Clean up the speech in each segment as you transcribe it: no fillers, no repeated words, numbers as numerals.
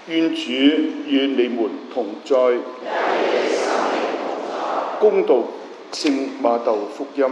願主與你們同在。恭讀聖馬竇福音。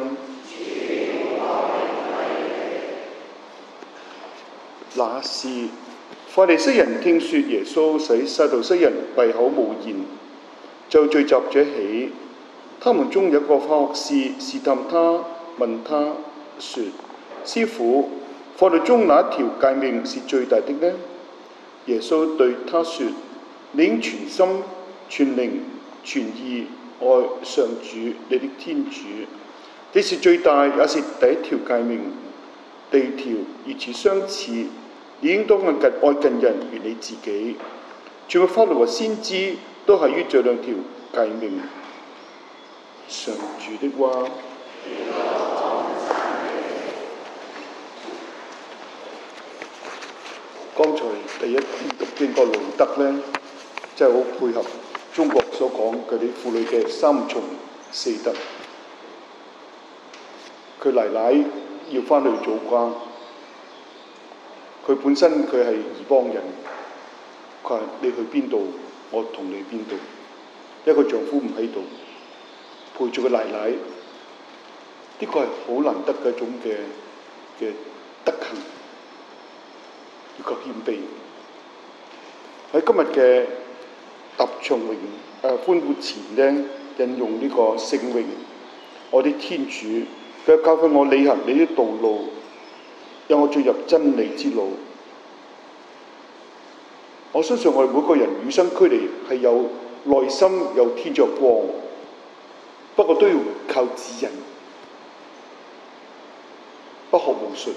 那時，法利塞人聽說耶穌使撒杜塞人閉口無言，就聚集咗起。他們中有一個法學士試探他，問他說：師傅，法律中哪一條誡命是最大的呢？耶穌對他說：你應全心、全靈、全意愛上主你的天主，這是最大，也是第一條誡命。第二條與此相似，你應當愛近人如你自己。全部法律和先知都係於這兩條誡命。上主的話。剛才第一讀經個路德呢，真係好配合中國所講佢啲婦女嘅三從四德。佢奶奶要翻去做瓜，佢本身佢係異邦人，佢話你去邊度，我同你邊度。因為佢丈夫唔喺度，陪住個奶奶，呢個係好難得嘅一種嘅德行。一個謙卑喺今日嘅答唱詠歡呼前呢，引用呢個聖詠，我的天主，佢教訓我履行你的道路，讓我進入真理之路。我相信我哋每個人與生俱嚟係有內心有天主光，不過都要靠指引，不學無術。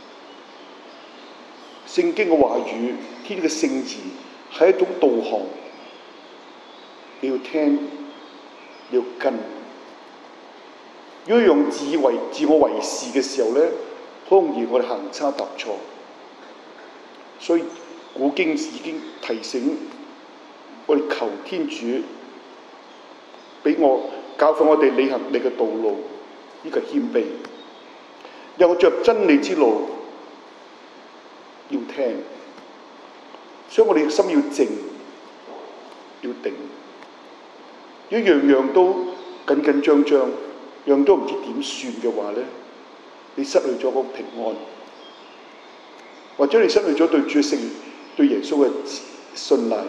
聖經嘅話語，天主嘅聖言係一種導航，你要聽，你要跟。如果用自我為是嘅時候呢，好容易我哋行差踏錯。所以古經已經提醒我哋求天主俾我教訓我哋履行你嘅道路，呢個係謙卑。讓我進入真理之路。要聽，所以我哋嘅心要靜，要定。如果樣樣都緊緊張張，樣樣都唔知點算嘅話呢，你失去咗嗰個平安，或者你失去咗對主聖、對耶穌嘅信賴。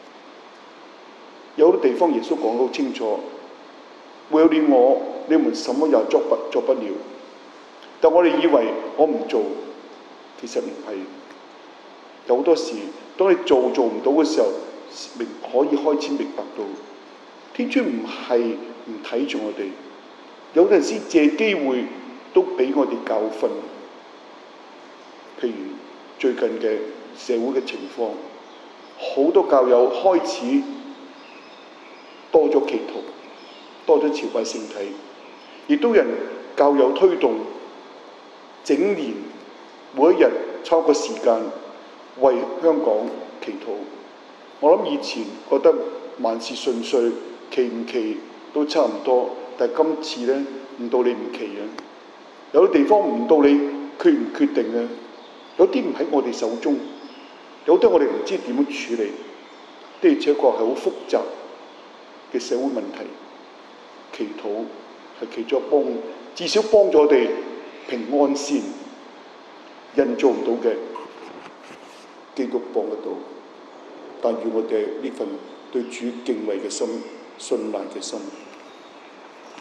有好多地方耶穌講得好清楚，沒有了我，你們什麼也做不了。但我哋以為我唔做，其實唔係。有好多時，當你做唔到嘅時候，可以開始明白到，天主唔係唔睇住我哋，有陣時借機會都俾我哋教訓。譬如最近嘅社會嘅情況，好多教友開始多咗祈禱，多咗朝拜聖體，亦都有人教友推動整年每一日抽個時間為香港祈禱。我諗以前覺得萬事順遂，祈唔祈都差唔多，但係今次呢，唔到你唔祈啊，有啲地方唔到你決唔決定啊，有啲唔喺我哋手中，有啲我哋唔知點樣處理，的而且確係好複雜嘅社會問題。祈禱係其中一幫，至少幫咗我哋平安先。人做唔到嘅，基督幫得到，但願我哋呢份對主敬畏嘅心、信賴嘅心。